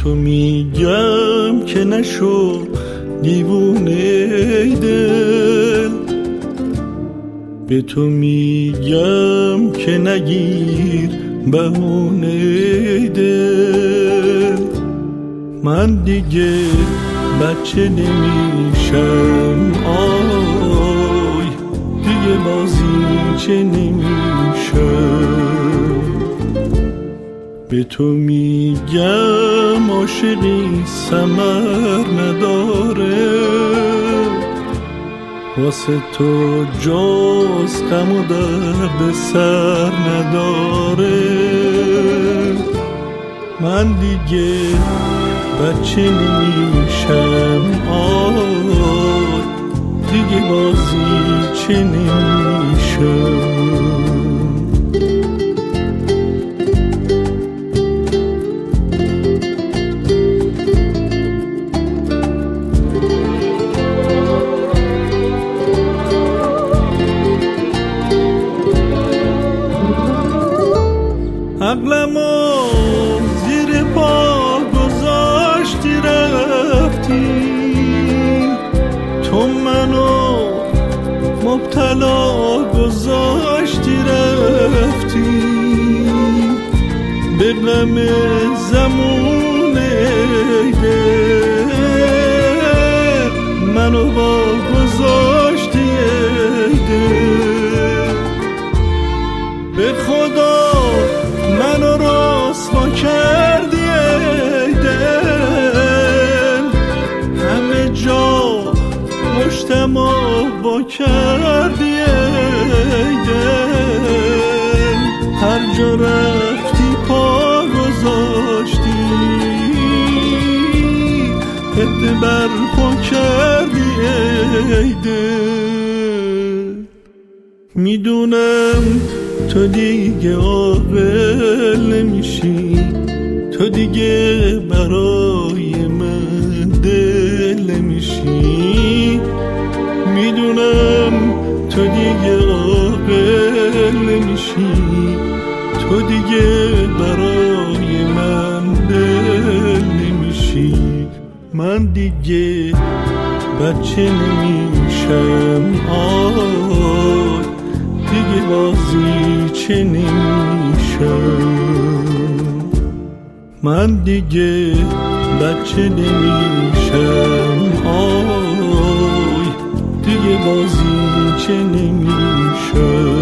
تو میگم که نشو دیوونه دل، به تو میگم که نگیر بهونه دل. من دیگه بچه نمیشم، آی دیگه بازیچه نمیشم. به تو میگم عاشقی ثمر نداره، واسه تو جز غم و درد سر نداره. من دیگه بچه نمیشم، آی دیگه بازیچه نمیشم. عقلمو زیر پا گذاشتی رفتی، تو منو مبتلا گذاشتی رفتی. به غم زمون دل منو با گذاشتی دل. به خدا منو رسوا کردی ای دل، همه جا مشتمو با کردی ای دل. هر جا رفتی پا گذاشتی، پته بر پا کردی ای دل. میدونم تو دیگه عاقل نمیشی، تو دیگه برای من دل نمیشی. میدونم تو دیگه عاقل نمیشی، تو دیگه برای من دل نمیشی. من دیگه بچه نمیشم، آی دیگه بازیچه نمیشم. من دیگه بچه نمیشم، آی دیگه بازیچه نمیشم.